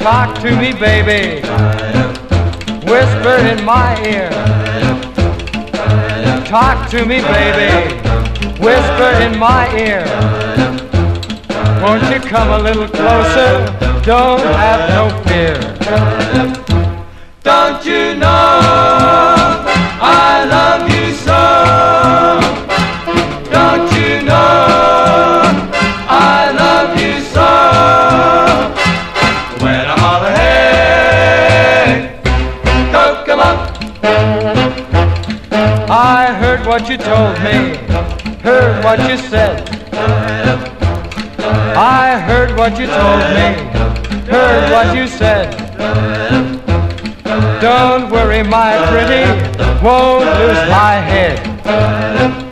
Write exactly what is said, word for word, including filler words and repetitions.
Talk to me, baby. Whisper in my ear. Talk to me, baby. Whisper in my ear. Won't you come a little closer? Don't have no fear. Don't you know I love you so? Don't you know I love you so? When I holler, hey, Kokomo. I heard what you told me, heard what you said. I heard what you told me, heard what you said. Don't worry, my pretty, won't lose my head.